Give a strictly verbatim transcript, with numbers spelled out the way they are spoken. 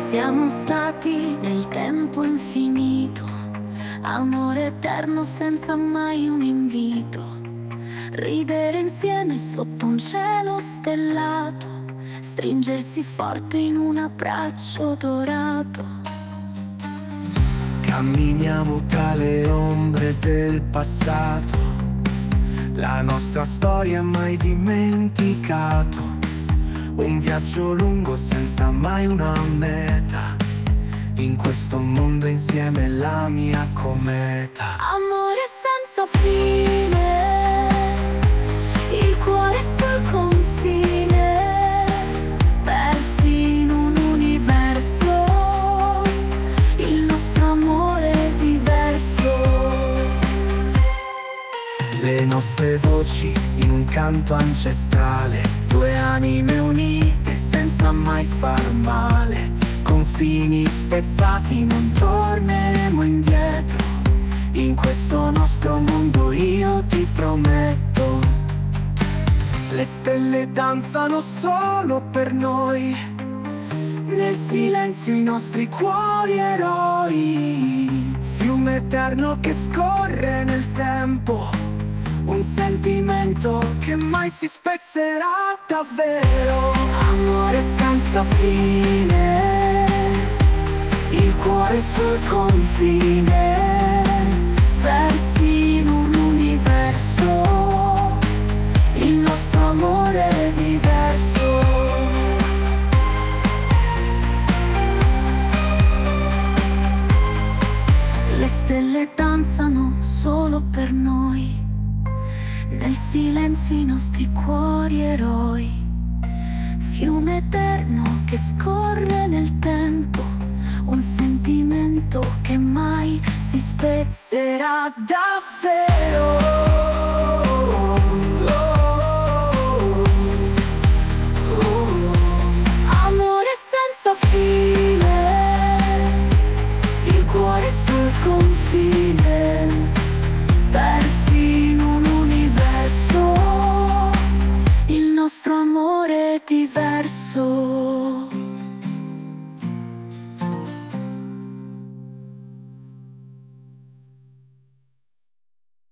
Siamo stati nel tempo infinito, amore eterno senza mai un invito, ridere insieme sotto un cielo stellato, stringersi forte in un abbraccio dorato. Camminiamo tra le ombre del passato, la nostra storia mai dimenticato. Un viaggio lungo senza mai una meta, in questo mondo insieme la mia cometa. Amore senza fine, il cuore sul confine, persi in un universo, il nostro amore è diverso. Le nostre voci in un canto ancestrale, due anime unite senza mai far male. Confini spezzati, non torneremo indietro, in questo nostro mondo io ti prometto. Le stelle danzano solo per noi, nel silenzio i nostri cuori eroi. Fiume eterno che scorre nel tempo, un sentimento che mai si spezzerà davvero. Amore senza fine, il cuore sul confine, persi in un universo, il nostro amore è diverso. Le stelle danzano solo per noi, nel silenzio i nostri cuori eroi. Fiume eterno che scorre nel tempo, un sentimento che mai si spezzerà davvero. Amore senza fine, il cuore sul confine, persi in un universo, il nostro amore è diverso.